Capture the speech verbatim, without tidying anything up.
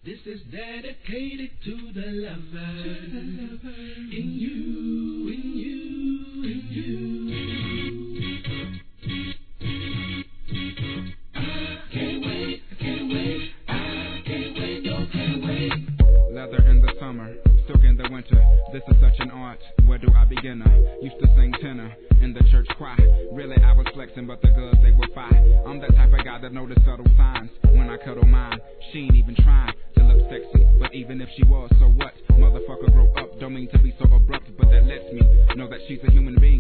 This is dedicated to the lover, in you, in you, in you. I can't wait, I can't wait, I can't wait, no, can't wait. Leather in the summer, silk in the winter. This is such an art, where do I begin? I used to sing tenor in the church choir. Really I was flexing, but the girls they were fine. I'm that type of guy that notice subtle signs when I cuddle mine. She ain't even trying to look sexy, but even if she was, so what? Motherfucker grow up, don't mean to be so abrupt, but that lets me know that she's a human being.